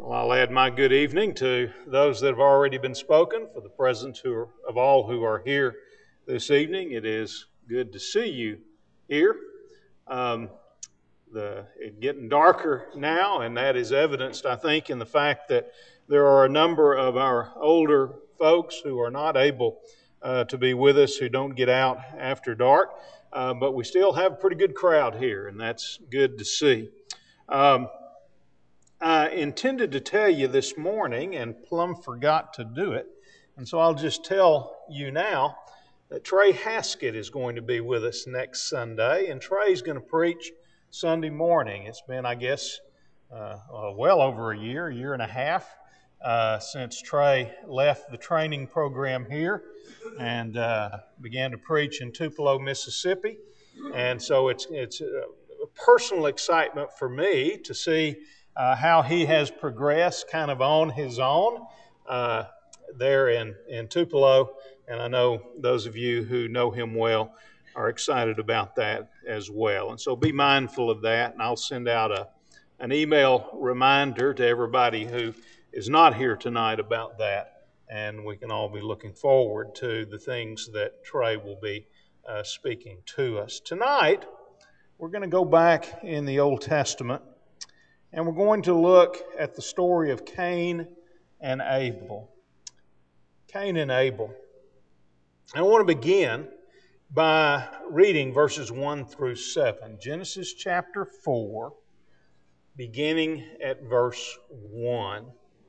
Well, I'll add my good evening to those that have already been spoken. For the presence of all who are here this evening, it is good to see you here. Um, it's getting darker now, and that is evidenced, I think, in the fact that there are a number of our older folks who are not able to be with us, who don't get out after dark. But we still have a pretty good crowd here, and that's good to see. I intended to tell you this morning and plumb forgot to do it. And so I'll just tell you now that Trey Haskett is going to be with us next Sunday. And Trey's going to preach Sunday morning. It's been, I guess, well over a year and a half since Trey left the training program here and began to preach in Tupelo, Mississippi. And so it's a personal excitement for me to see how he has progressed kind of on his own there in Tupelo. And I know those of you who know him well are excited about that as well. And so be mindful of that. And I'll send out an email reminder to everybody who is not here tonight about that. And we can all be looking forward to the things that Trey will be speaking to us. Tonight, we're going to go back in the Old Testament. And we're going to look at the story of Cain and Abel. Cain and Abel. I want to begin by reading verses 1 through 7. Genesis chapter 4, beginning at verse 1. It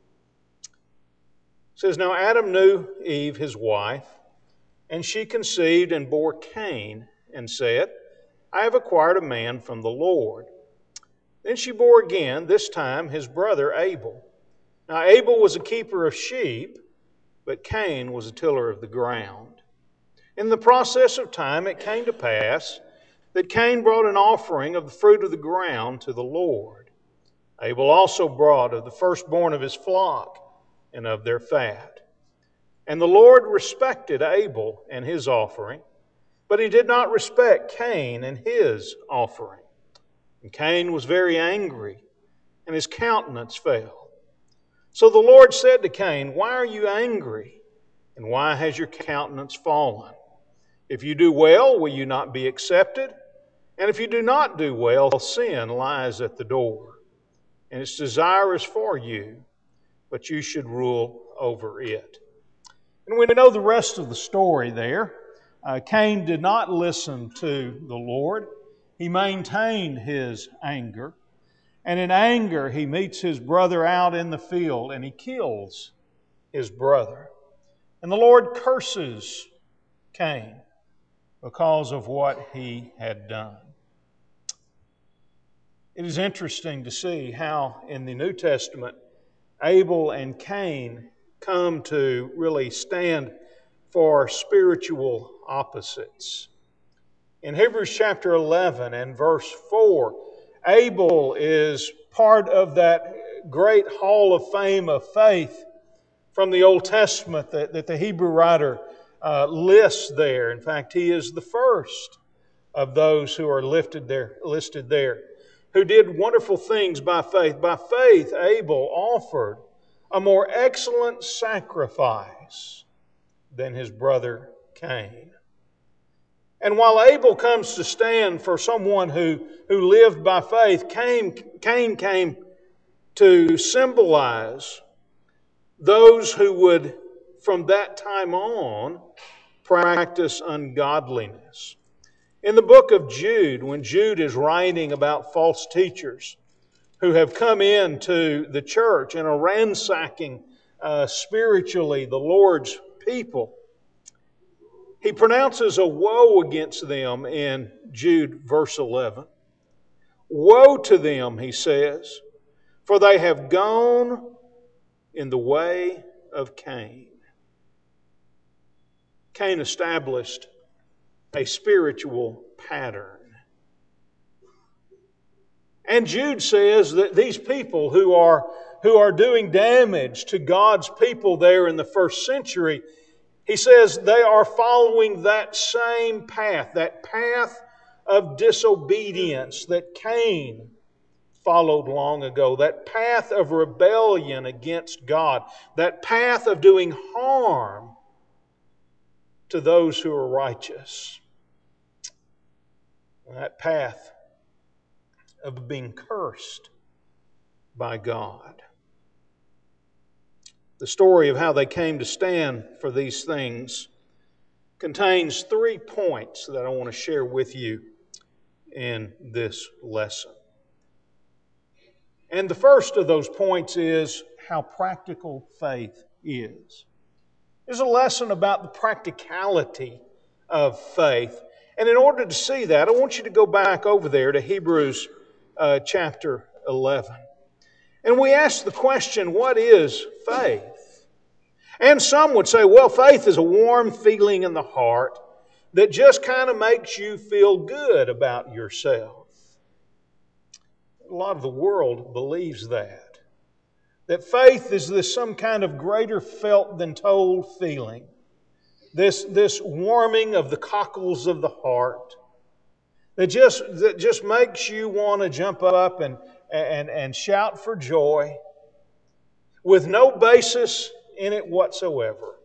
says, Now Adam knew Eve, his wife, and she conceived and bore Cain, and said, I have acquired a man from the Lord. Then she bore again, this time his brother Abel. Now Abel was a keeper of sheep, but Cain was a tiller of the ground. In the process of time it came to pass that Cain brought an offering of the fruit of the ground to the Lord. Abel also brought of the firstborn of his flock and of their fat. And the Lord respected Abel and his offering, but he did not respect Cain and his offering. And Cain was very angry, and his countenance fell. So the Lord said to Cain, Why are you angry, and why has your countenance fallen? If you do well, will you not be accepted? And if you do not do well, sin lies at the door, and its desire is for you, but you should rule over it. And we know the rest of the story there. Cain did not listen to the Lord. He maintained his anger. And in anger, he meets his brother out in the field and he kills his brother. And the Lord curses Cain because of what he had done. It is interesting to see how in the New Testament, Abel and Cain come to really stand for spiritual opposites. In Hebrews chapter 11 and verse 4, Abel is part of that great hall of fame of faith from the Old Testament that the Hebrew writer lists there. In fact, he is the first of those who are listed there, who did wonderful things by faith. By faith, Abel offered a more excellent sacrifice than his brother Cain. And while Abel comes to stand for someone who lived by faith, Cain came to symbolize those who would, from that time on, practice ungodliness. In the book of Jude, when Jude is writing about false teachers who have come into the church and are ransacking spiritually the Lord's people, he pronounces a woe against them in Jude verse 11. Woe to them, he says, for they have gone in the way of Cain. Cain established a spiritual pattern. And Jude says that these people who are doing damage to God's people there in the first century, he says they are following that same path, that path of disobedience that Cain followed long ago, that path of rebellion against God, that path of doing harm to those who are righteous, that path of being cursed by God. The story of how they came to stand for these things contains 3 points that I want to share with you in this lesson. And the first of those points is how practical faith is. There's a lesson about the practicality of faith. And in order to see that, I want you to go back over there to Hebrews chapter 11. And we ask the question, what is faith? And some would say, well, faith is a warm feeling in the heart that just kind of makes you feel good about yourself. A lot of the world believes that faith is this some kind of greater felt than told feeling, this warming of the cockles of the heart that just makes you want to jump up and shout for joy with no basis in it whatsoever.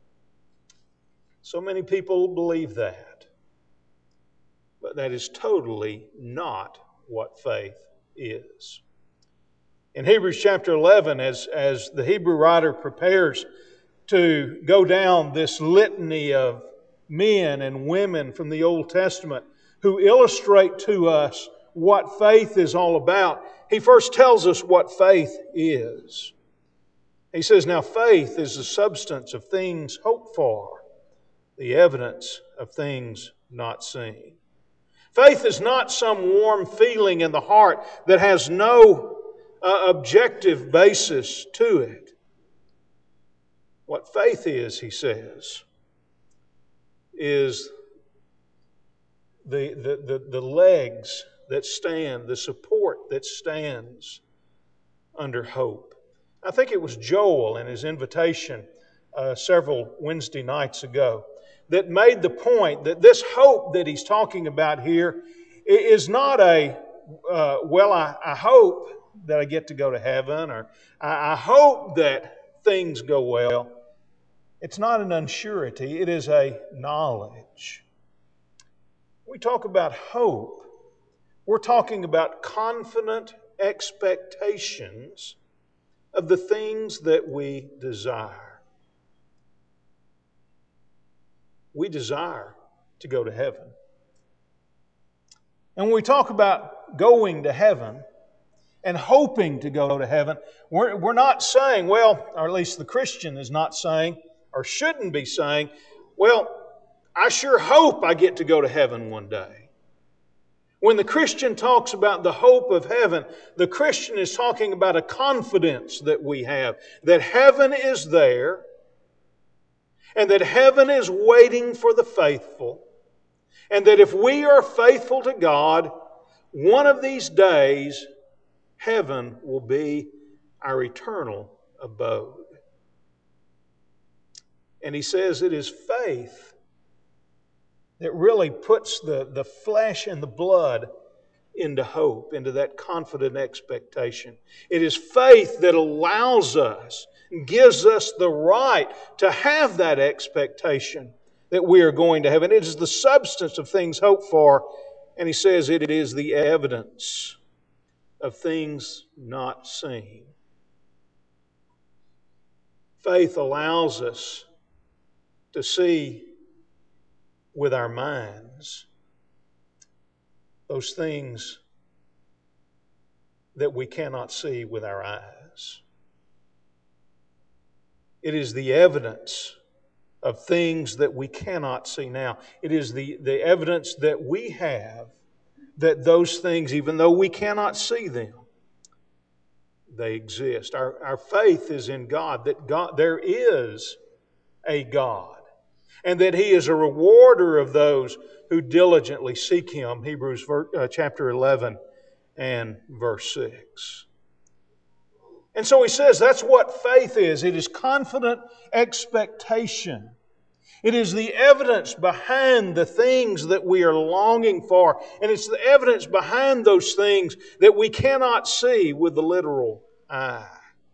So many people believe that, but that is totally not what faith is. In Hebrews chapter 11, as the Hebrew writer prepares to go down this litany of men and women from the Old Testament who illustrate to us what faith is all about, he first tells us what faith is. He says, now faith is the substance of things hoped for, the evidence of things not seen. Faith is not some warm feeling in the heart that has no objective basis to it. What faith is, he says, is the legs that stand, the support that stands under hope. I think it was Joel in his invitation several Wednesday nights ago that made the point that this hope that he's talking about here is not I hope that I get to go to heaven, or I hope that things go well. It's not an unsurety, it is a knowledge. We talk about hope, we're talking about confident expectations of the things that we desire. We desire to go to heaven. And when we talk about going to heaven and hoping to go to heaven, we're not saying, well, or at least the Christian is not saying, or shouldn't be saying, well, I sure hope I get to go to heaven one day. When the Christian talks about the hope of heaven, the Christian is talking about a confidence that we have, that heaven is there, and that heaven is waiting for the faithful, and that if we are faithful to God, one of these days, heaven will be our eternal abode. And he says it is faith that really puts the flesh and the blood into hope, into that confident expectation. It is faith that allows us, gives us the right to have that expectation that we are going to heaven. It is the substance of things hoped for, and he says it is the evidence of things not seen. Faith allows us to see with our minds those things that we cannot see with our eyes. It is the evidence of things that we cannot see now. It is the evidence that we have that those things, even though we cannot see them, they exist. Our faith is in God, that God, there is a God, and that He is a rewarder of those who diligently seek Him. Hebrews chapter 11 and verse 6. And so he says that's what faith is. It is confident expectation. It is the evidence behind the things that we are longing for. And it's the evidence behind those things that we cannot see with the literal eye.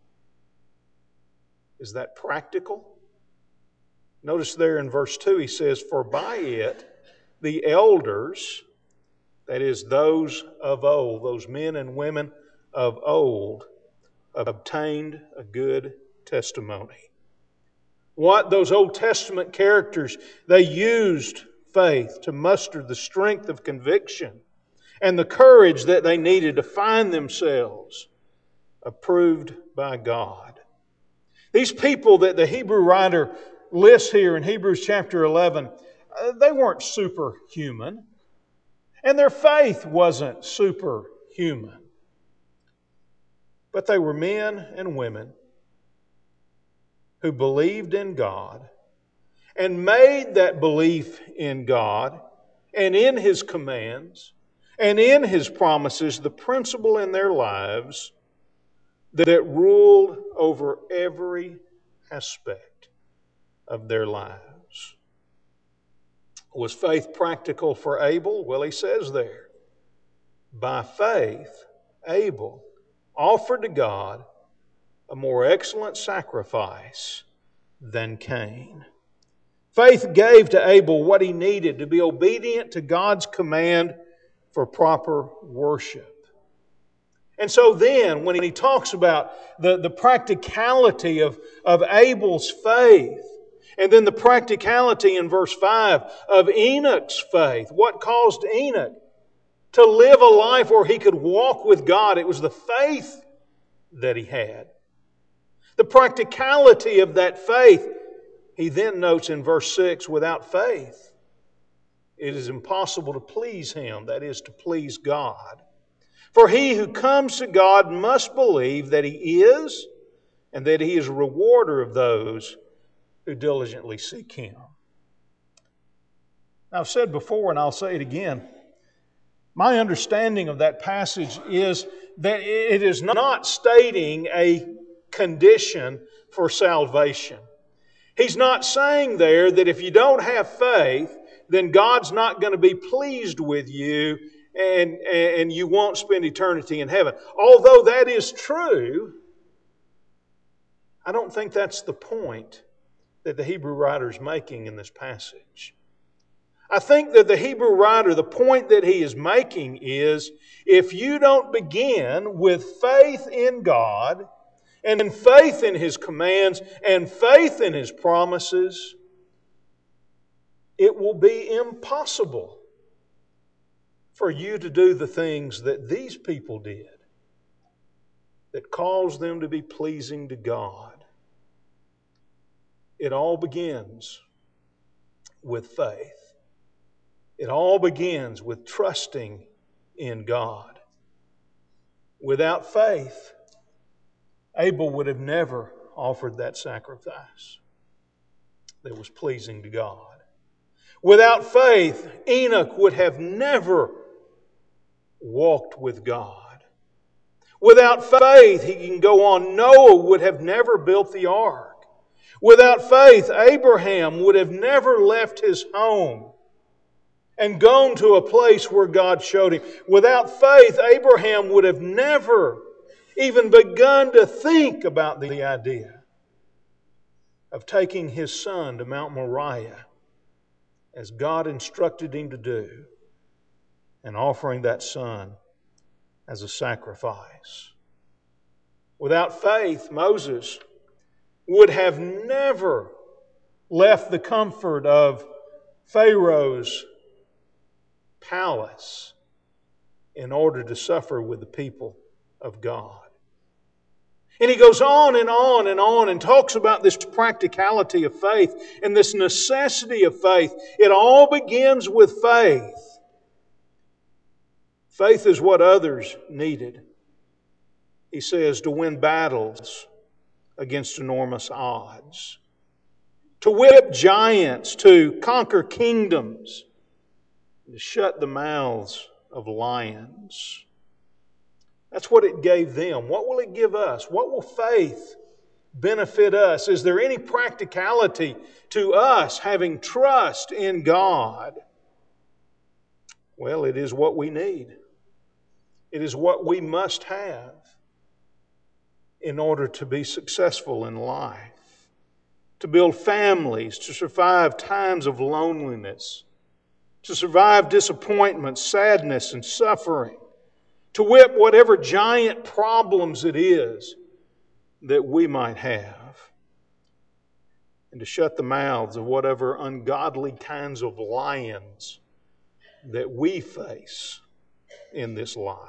Is that practical? Notice there in verse 2 he says, "For by it the elders," that is, those of old, those men and women of old, obtained a good testimony. What those Old Testament characters, they used faith to muster the strength of conviction and the courage that they needed to find themselves approved by God. These people that the Hebrew writer lists here in Hebrews chapter 11, they weren't superhuman, and their faith wasn't superhuman. But they were men and women who believed in God and made that belief in God and in His commands and in His promises the principle in their lives that ruled over every aspect of their lives. Was faith practical for Abel? Well, he says there, by faith, Abel offered to God a more excellent sacrifice than Cain. Faith gave to Abel what he needed to be obedient to God's command for proper worship. And so then, when he talks about the practicality of Abel's faith, and then the practicality in verse 5 of Enoch's faith, what caused Enoch to live a life where he could walk with God? It was the faith that he had. The practicality of that faith, he then notes in verse 6, without faith, it is impossible to please Him, that is, to please God. For he who comes to God must believe that He is, and that He is a rewarder of those who diligently seek Him. I've said before, and I'll say it again, my understanding of that passage is that it is not stating a condition for salvation. He's not saying there that if you don't have faith, then God's not going to be pleased with you and you won't spend eternity in heaven. Although that is true, I don't think that's the point that the Hebrew writer is making in this passage. I think that the Hebrew writer, the point that he is making is, if you don't begin with faith in God, and faith in His commands, and faith in His promises, it will be impossible for you to do the things that these people did that caused them to be pleasing to God. It all begins with faith. It all begins with trusting in God. Without faith, Abel would have never offered that sacrifice that was pleasing to God. Without faith, Enoch would have never walked with God. Without faith, he can go on, Noah would have never built the ark. Without faith, Abraham would have never left his home and gone to a place where God showed him. Without faith, Abraham would have never even begun to think about the idea of taking his son to Mount Moriah as God instructed him to do and offering that son as a sacrifice. Without faith, Moses would have never left the comfort of Pharaoh's palace in order to suffer with the people of God. And he goes on and on and on and talks about this practicality of faith and this necessity of faith. It all begins with faith. Faith is what others needed, he says, to win battles against enormous odds, to whip giants, to conquer kingdoms, to shut the mouths of lions. That's what it gave them. What will it give us? What will faith benefit us? Is there any practicality to us having trust in God? Well, it is what we need. It is what we must have in order to be successful in life, to build families, to survive times of loneliness, to survive disappointment, sadness, and suffering, to whip whatever giant problems it is that we might have, and to shut the mouths of whatever ungodly kinds of lions that we face in this life.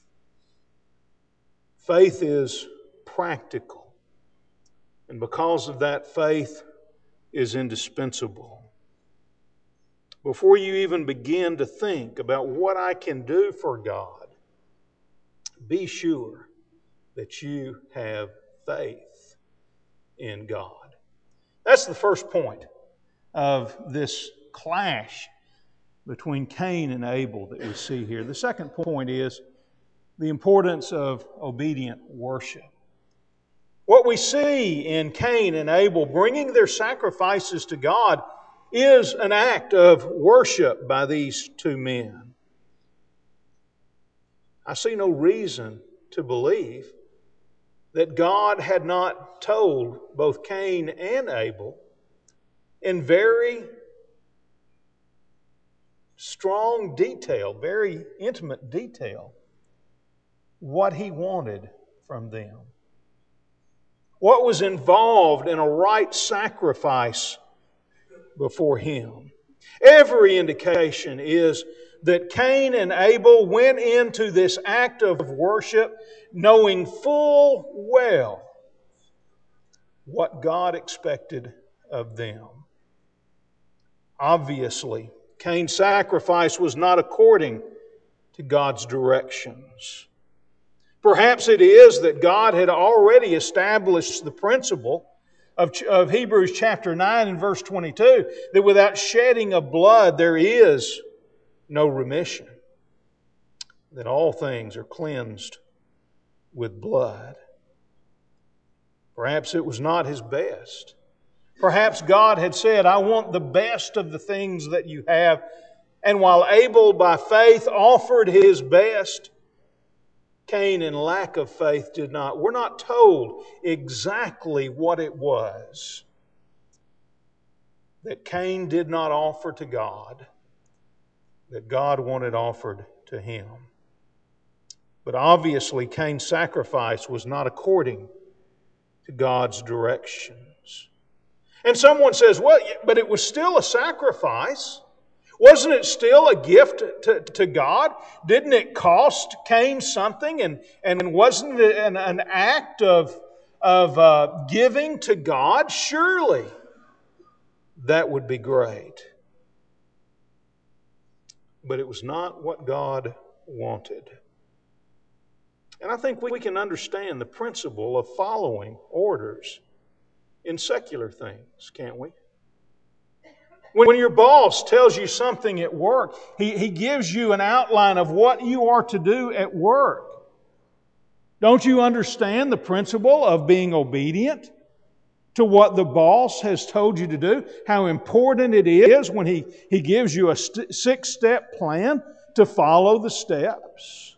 Faith is practical, and because of that, faith is indispensable. Before you even begin to think about what I can do for God, be sure that you have faith in God. That's the first point of this clash between Cain and Abel that we see here. The second point is the importance of obedient worship. What we see in Cain and Abel bringing their sacrifices to God is an act of worship by these two men. I see no reason to believe that God had not told both Cain and Abel in very strong detail, very intimate detail, what He wanted from them. What was involved in a right sacrifice before Him. Every indication is that Cain and Abel went into this act of worship knowing full well what God expected of them. Obviously, Cain's sacrifice was not according to God's directions. Perhaps it is that God had already established the principle of Hebrews chapter 9 and verse 22, that without shedding of blood there is no remission, that all things are cleansed with blood. Perhaps it was not His best. Perhaps God had said, I want the best of the things that you have. And while Abel by faith offered his best, Cain in lack of faith did not. We're not told exactly what it was that Cain did not offer to God, that God wanted offered to him. But obviously Cain's sacrifice was not according to God's directions. And someone says, well, but it was still a sacrifice. Wasn't it still a gift to God? Didn't it cost Cain something? And wasn't it an act of giving to God? Surely that would be great. But it was not what God wanted. And I think we can understand the principle of following orders in secular things, can't we? When your boss tells you something at work, he gives you an outline of what you are to do at work. Don't you understand the principle of being obedient to what the boss has told you to do? How important it is when he gives you a 6-step plan to follow the steps.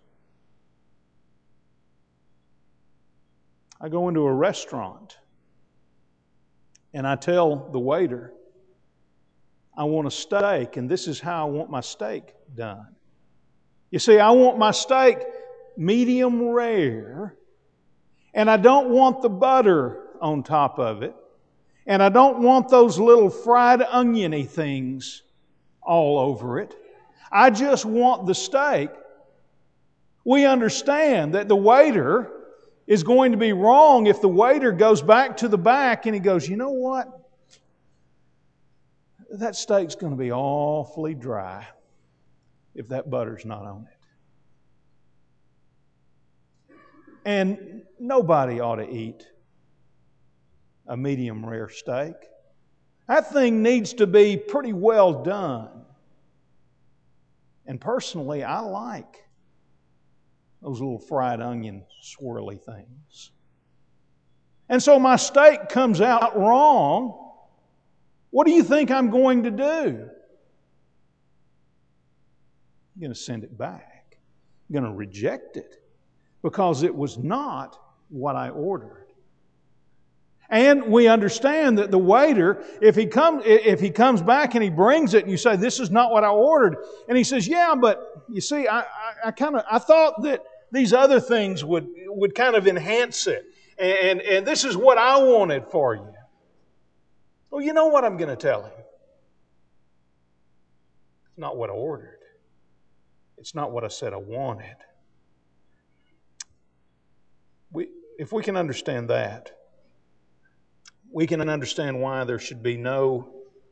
I go into a restaurant and I tell the waiter, I want a steak, and this is how I want my steak done. You see, I want my steak medium rare, and I don't want the butter on top of it, and I don't want those little fried oniony things all over it. I just want the steak. We understand that the waiter is going to be wrong if the waiter goes back to the back and he goes, you know what? That steak's going to be awfully dry if that butter's not on it. And nobody ought to eat a medium rare steak. That thing needs to be pretty well done. And personally, I like those little fried onion swirly things. and so my steak comes out wrong, what do you think I'm going to do? I'm going to send it back. I'm going to reject it because it was not what I ordered. And we understand that the waiter, if he comes back and he brings it and you say, this is not what I ordered, and he says, yeah, but you see, I thought that these other things would kind of enhance it. And this is what I wanted for you. Well, you know what I'm going to tell him? It's not what I ordered. It's not what I said I wanted. If we can understand that, we can understand why there should be no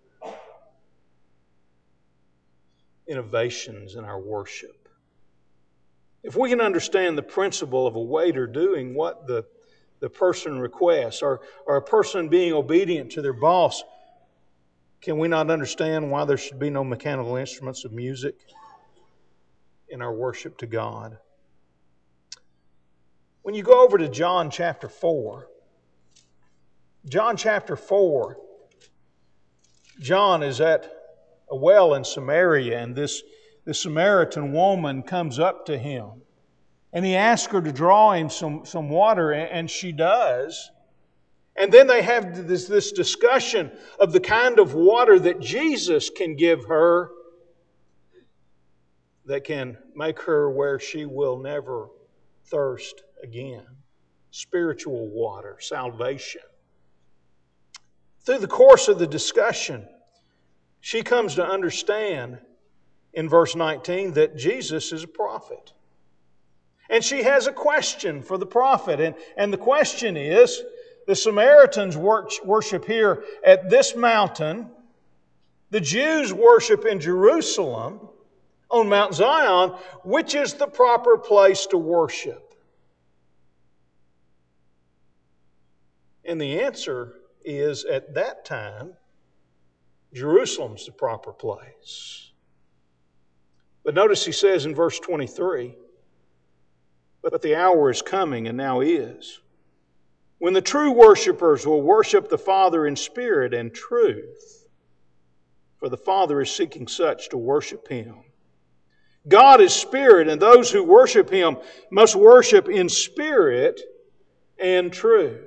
innovations in our worship. If we can understand the principle of a waiter doing what the person requests, or a person being obedient to their boss, can we not understand why there should be no mechanical instruments of music in our worship to God? When you go over to John chapter 4, John is at a well in Samaria, and this Samaritan woman comes up to him. And he asks her to draw him some water, and she does. And then they have this discussion of the kind of water that Jesus can give her that can make her where she will never thirst again. Spiritual water, salvation. Through the course of the discussion, she comes to understand in verse 19 that Jesus is a prophet. And she has a question for the prophet. And the question is, the Samaritans worship here at this mountain. The Jews worship in Jerusalem on Mount Zion. Which is the proper place to worship? And the answer is, at that time, Jerusalem's the proper place. But notice he says in verse 23, but the hour is coming, and now is, when the true worshipers will worship the Father in spirit and truth, for the Father is seeking such to worship Him. God is spirit, and those who worship Him must worship in spirit and truth.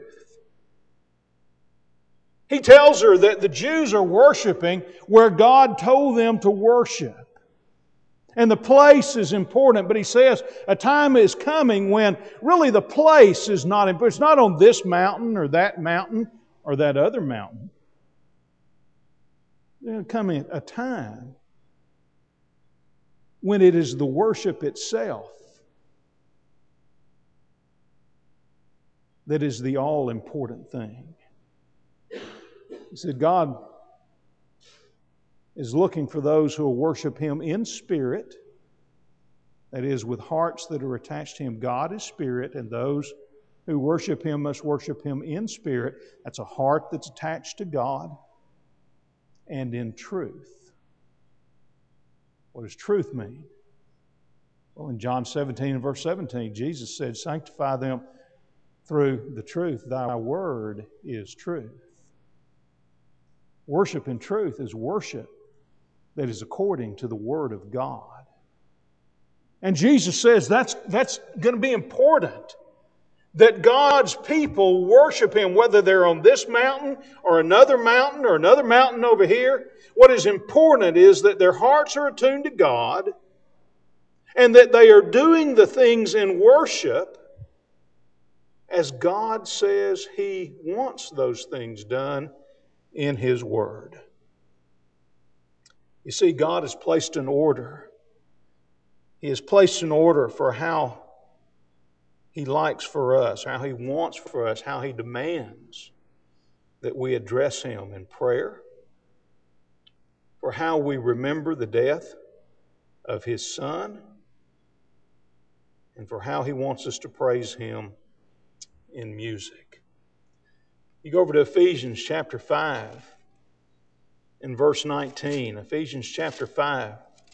He tells her that the Jews are worshiping where God told them to worship. And the place is important, but he says a time is coming when really the place is not important. It's not on this mountain or that other mountain. There's coming a time when it is the worship itself that is the all-important thing. He said God is looking for those who will worship Him in spirit, that is, with hearts that are attached to Him. God is spirit, and those who worship Him must worship Him in spirit. That's a heart that's attached to God, and in truth. What does truth mean? Well, in John 17 and verse 17, Jesus said, sanctify them through the truth. Thy word is truth. Worship in truth is worship that is according to the Word of God. And Jesus says that's going to be important, that God's people worship Him, whether they're on this mountain or another mountain over here. What is important is that their hearts are attuned to God and that they are doing the things in worship as God says He wants those things done in His Word. You see, God has placed an order. He has placed an order for how He likes for us, how He wants for us, how He demands that we address Him in prayer, for how we remember the death of His Son, and for how He wants us to praise Him in music. You go over to Ephesians chapter 5 and verse 19. Ephesians chapter 5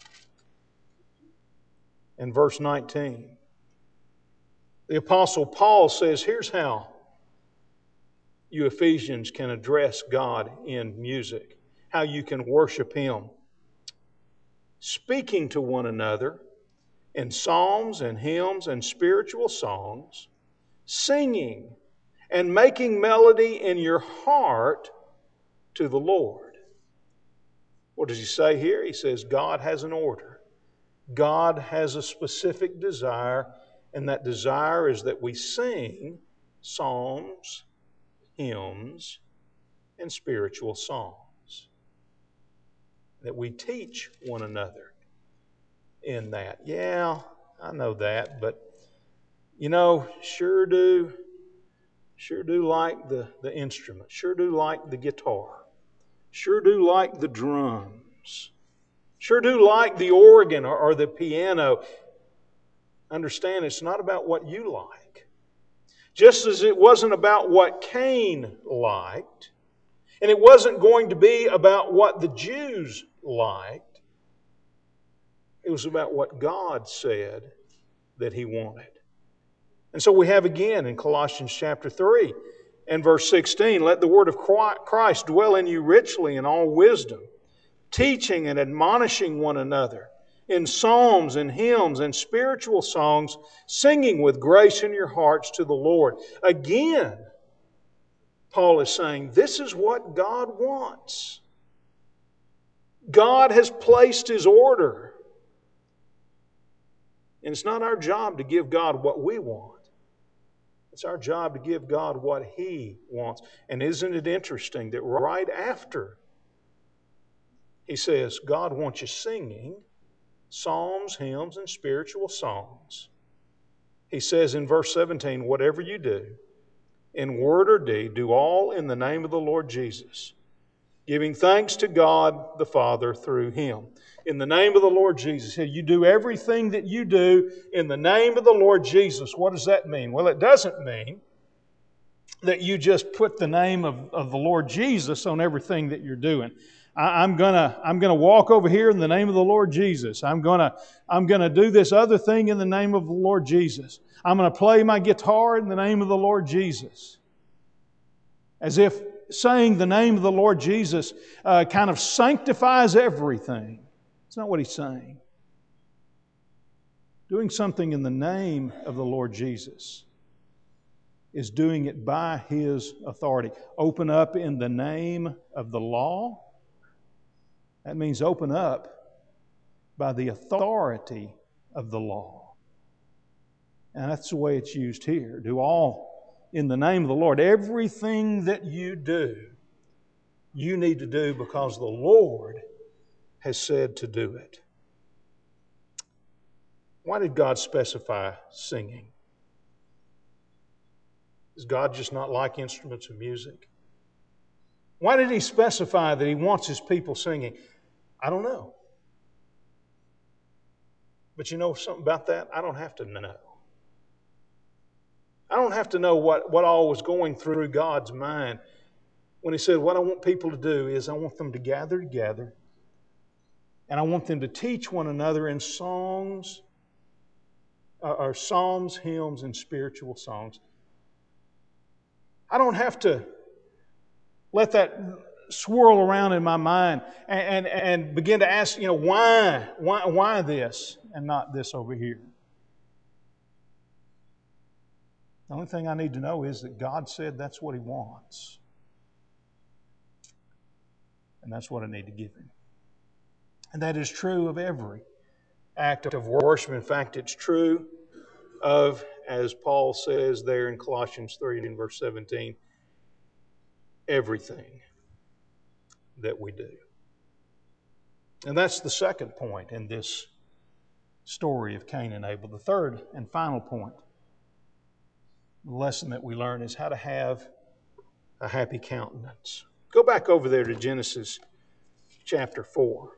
and verse 19. The Apostle Paul says, here's how you Ephesians can address God in music, how you can worship Him. Speaking to one another in psalms and hymns and spiritual songs, singing and making melody in your heart to the Lord. What does he say here? He says God has an order. God has a specific desire, and that desire is that we sing psalms, hymns, and spiritual songs. That we teach one another in that. Yeah, I know that, but sure do like the instrument, sure do like the guitar, sure do like the drums, sure do like the organ or the piano. Understand, it's not about what you like. Just as it wasn't about what Cain liked, and it wasn't going to be about what the Jews liked, it was about what God said that He wanted. And so we have again in Colossians chapter 3 and verse 16, let the word of Christ dwell in you richly in all wisdom, teaching and admonishing one another in psalms and hymns and spiritual songs, singing with grace in your hearts to the Lord. Again, Paul is saying this is what God wants. God has placed His order. And it's not our job to give God what we want. It's our job to give God what He wants. And isn't it interesting that right after he says God wants you singing psalms, hymns, and spiritual songs, he says in verse 17, whatever you do, in word or deed, do all in the name of the Lord Jesus, giving thanks to God the Father through Him. In the name of the Lord Jesus. You do everything that you do in the name of the Lord Jesus. What does that mean? Well, it doesn't mean that you just put the name of the Lord Jesus on everything that you're doing. I'm gonna walk over here in the name of the Lord Jesus. I'm gonna do this other thing in the name of the Lord Jesus. I'm gonna play my guitar in the name of the Lord Jesus. As if saying the name of the Lord Jesus kind of sanctifies everything. That's not what he's saying. Doing something in the name of the Lord Jesus is doing it by His authority. Open up in the name of the law. That means open up by the authority of the law. And that's the way it's used here. Do all in the name of the Lord. Everything that you do, you need to do because the Lord has said to do it. Why did God specify singing? Does God just not like instruments of music? Why did He specify that He wants His people singing? I don't know. But you know something about that? I don't have to know. I don't have to know what all was going through God's mind when He said, what I want people to do is I want them to gather together and I want them to teach one another in songs, or psalms, hymns, and spiritual songs. I don't have to let that swirl around in my mind and begin to ask, why this and not this over here? The only thing I need to know is that God said that's what He wants. And that's what I need to give Him. And that is true of every act of worship. In fact, it's true of, as Paul says there in Colossians 3 and in verse 17, everything that we do. And that's the second point in this story of Cain and Abel. The third and final point, the lesson that we learn is how to have a happy countenance. Go back over there to Genesis chapter 4.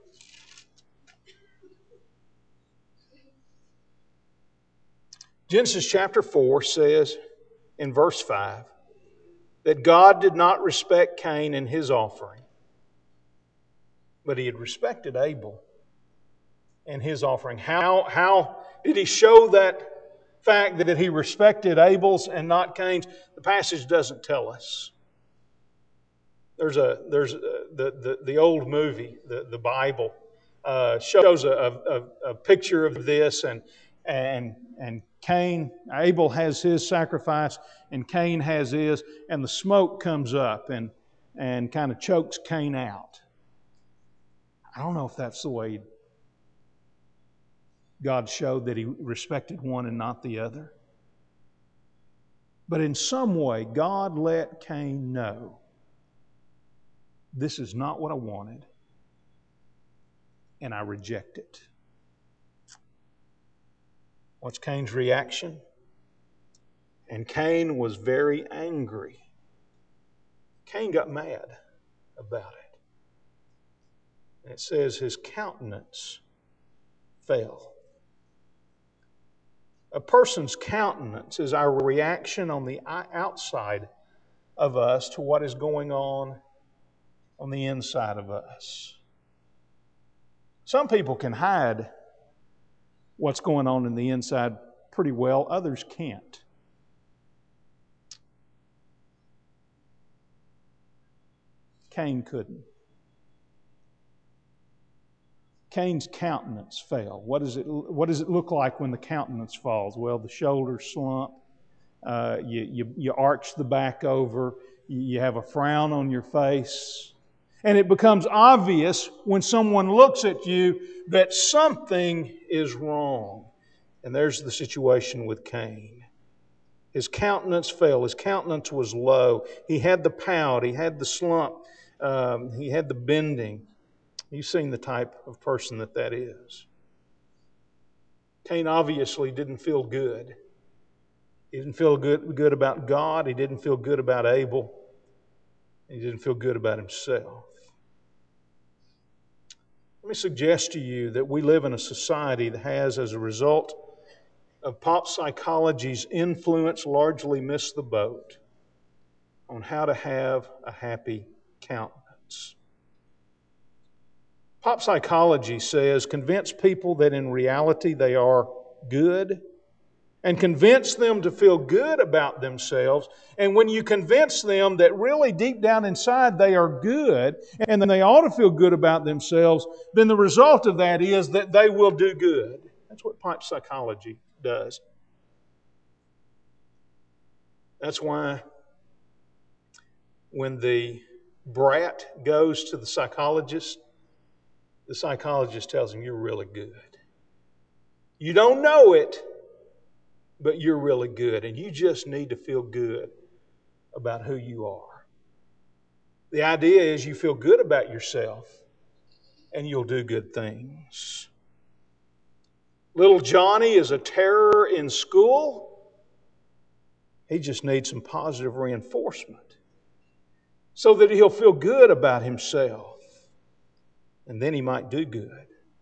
Genesis chapter 4 says in verse 5 that God did not respect Cain and his offering, but He had respected Abel and his offering. How did He show that fact that He respected Abel's and not Cain's? The passage doesn't tell us. The old movie, the Bible, shows a picture of this, and Abel has his sacrifice, and Cain has his, and the smoke comes up and kind of chokes Cain out. I don't know if that's the way God showed that He respected one and not the other. But in some way, God let Cain know, this is not what I wanted, and I reject it. What's Cain's reaction? And Cain was very angry. Cain got mad about it. And it says his countenance fell. A person's countenance is our reaction on the outside of us to what is going on the inside of us. Some people can hide what's going on in the inside pretty well, others can't. Cain couldn't. Cain's countenance fell. What does it look like when the countenance falls? Well, the shoulders slump. You arch the back over. You have a frown on your face. And it becomes obvious when someone looks at you that something is wrong. And there's the situation with Cain. His countenance fell. His countenance was low. He had the pout. He had the slump. He had the bending. You've seen the type of person that is. Cain obviously didn't feel good. He didn't feel good about God. He didn't feel good about Abel. He didn't feel good about himself. Let me suggest to you that we live in a society that has, as a result of pop psychology's influence, largely missed the boat on how to have a happy countenance. Pop psychology says convince people that in reality they are good, and convince them to feel good about themselves. And when you convince them that really deep down inside they are good and then they ought to feel good about themselves, then the result of that is that they will do good. That's what pop psychology does. That's why when the brat goes to the psychologist tells him, you're really good. You don't know it, but you're really good, and you just need to feel good about who you are. The idea is you feel good about yourself, and you'll do good things. Little Johnny is a terror in school. He just needs some positive reinforcement so that he'll feel good about himself, and then he might do good.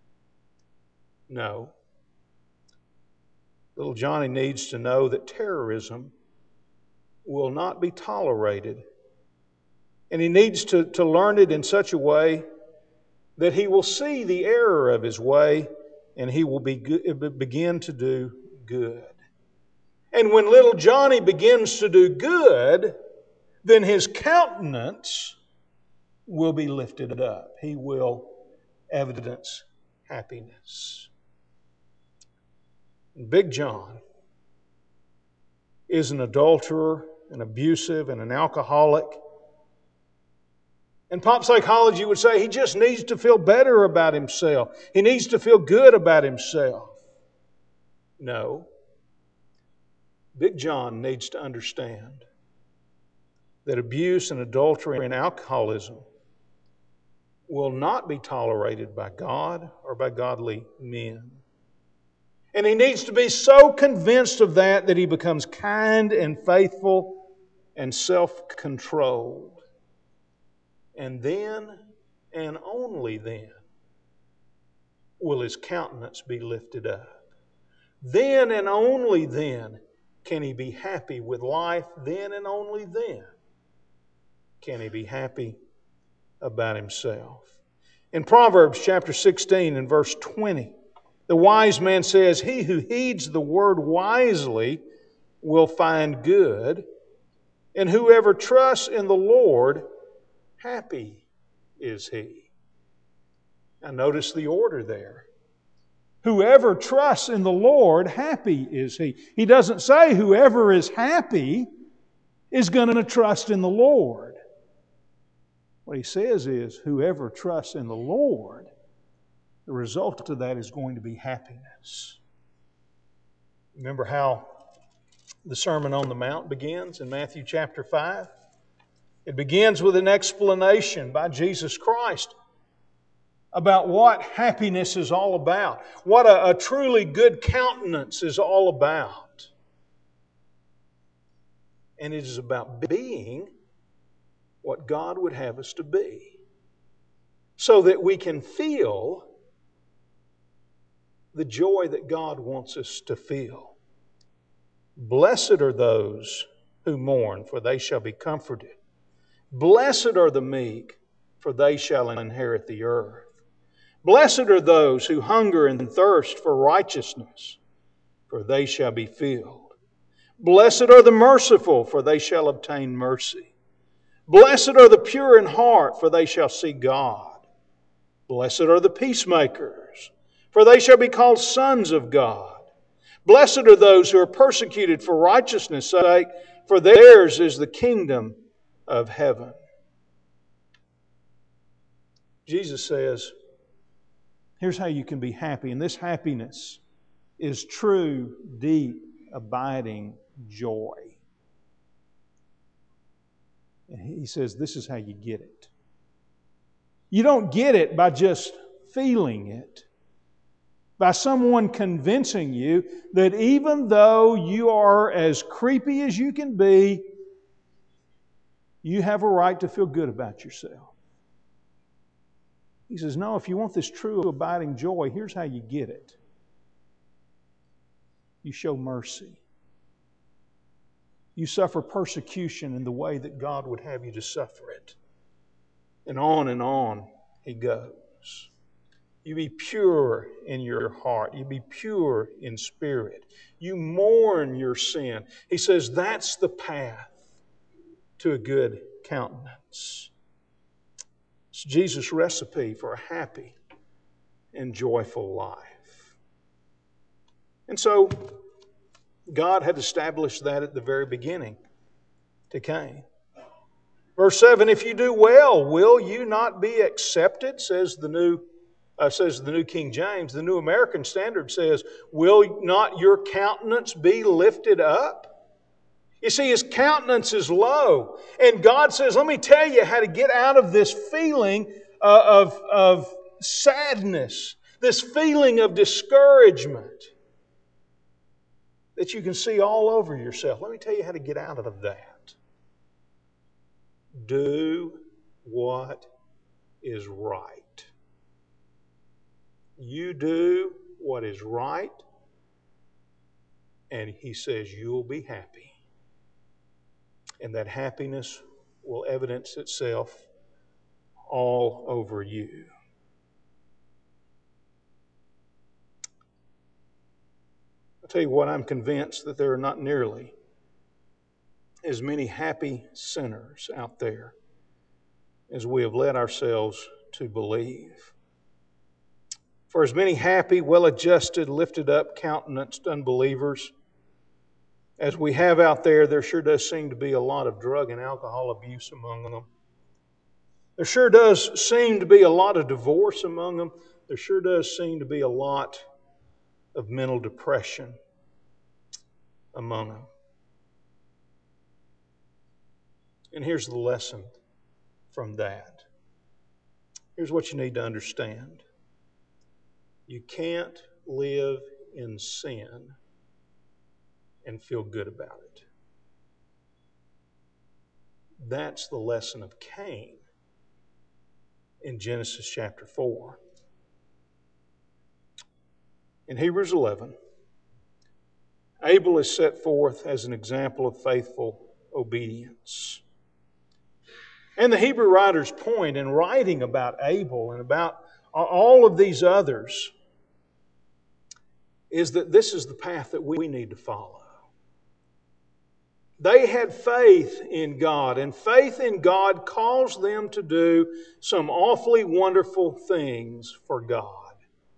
No. Little Johnny needs to know that terrorism will not be tolerated. And he needs to learn it in such a way that he will see the error of his way and he will begin to do good. And when little Johnny begins to do good, then his countenance will be lifted up. He will evidence happiness. Big John is an adulterer, an abusive, and an alcoholic. And pop psychology would say he just needs to feel better about himself. He needs to feel good about himself. No. Big John needs to understand that abuse and adultery and alcoholism will not be tolerated by God or by godly men. And he needs to be so convinced of that he becomes kind and faithful and self-controlled. And then, and only then, will his countenance be lifted up. Then and only then can he be happy with life. Then and only then can he be happy about himself. In Proverbs chapter 16 and verse 20, the wise man says, he who heeds the word wisely will find good, and whoever trusts in the Lord happy is he. Now notice the order there. Whoever trusts in the Lord, happy is he. He doesn't say whoever is happy is going to trust in the Lord. What he says is whoever trusts in the Lord, the result of that is going to be happiness. Remember how the Sermon on the Mount begins in Matthew chapter 5? It begins with an explanation by Jesus Christ about what happiness is all about, what a truly good countenance is all about. And it is about being what God would have us to be, so that we can feel the joy that God wants us to feel. Blessed are those who mourn, for they shall be comforted. Blessed are the meek, for they shall inherit the earth. Blessed are those who hunger and thirst for righteousness, for they shall be filled. Blessed are the merciful, for they shall obtain mercy. Blessed are the pure in heart, for they shall see God. Blessed are the peacemakers, for they shall be called sons of God. Blessed are those who are persecuted for righteousness' sake, for theirs is the kingdom of heaven. Jesus says, here's how you can be happy. And this happiness is true, deep, abiding joy. And he says this is how you get it. You don't get it by just feeling it, by someone convincing you that even though you are as creepy as you can be, you have a right to feel good about yourself. He says, no, if you want this true abiding joy, here's how you get it. You show mercy. You suffer persecution in the way that God would have you to suffer it. And on he goes. You be pure in your heart. You be pure in spirit. You mourn your sin. He says that's the path to a good countenance. It's Jesus' recipe for a happy and joyful life. And so, God had established that at the very beginning to Cain. Verse 7, if you do well, will you not be accepted, says the New King James. The New American Standard says, will not your countenance be lifted up? You see, his countenance is low. And God says, let me tell you how to get out of this feeling of sadness, this feeling of discouragement that you can see all over yourself. Let me tell you how to get out of that. Do what is right. You do what is right, and he says you'll be happy. And that happiness will evidence itself all over you. I'll tell you what, I'm convinced that there are not nearly as many happy sinners out there as we have led ourselves to believe. For as many happy, well-adjusted, lifted-up, countenanced unbelievers as we have out there, there sure does seem to be a lot of drug and alcohol abuse among them. There sure does seem to be a lot of divorce among them. There sure does seem to be a lot of mental depression among them. And here's the lesson from that. Here's what you need to understand. You can't live in sin and feel good about it. That's the lesson of Cain in Genesis chapter 4. In Hebrews 11, Abel is set forth as an example of faithful obedience. And the Hebrew writer's point in writing about Abel and about all of these others is that this is the path that we need to follow. They had faith in God, and faith in God caused them to do some awfully wonderful things for God.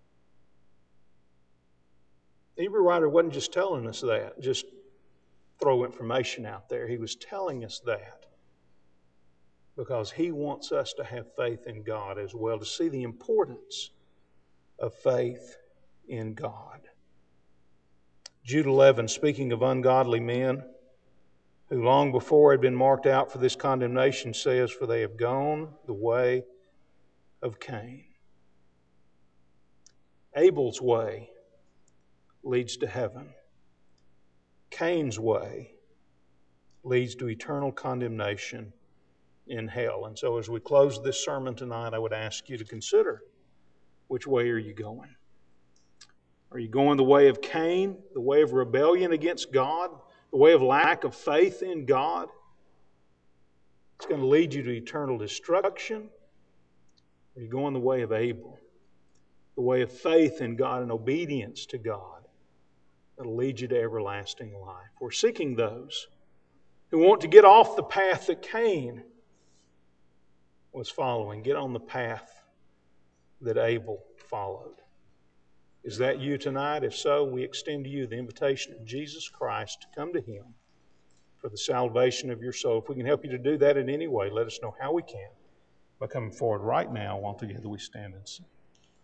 The Hebrew writer wasn't just telling us that, just throw information out there. He was telling us that because he wants us to have faith in God as well, to see the importance of faith in God. Jude 11, speaking of ungodly men who long before had been marked out for this condemnation, says, "For they have gone the way of Cain." Abel's way leads to heaven. Cain's way leads to eternal condemnation in hell. And so as we close this sermon tonight, I would ask you to consider, which way are you going? Are you going the way of Cain, the way of rebellion against God, the way of lack of faith in God? It's going to lead you to eternal destruction. Or are you going the way of Abel, the way of faith in God and obedience to God that'll lead you to everlasting life? We're seeking those who want to get off the path that Cain was following, get on the path that Abel followed. Is that you tonight? If so, we extend to you the invitation of Jesus Christ to come to Him for the salvation of your soul. If we can help you to do that in any way, let us know how we can by coming forward right now while together we stand and sing.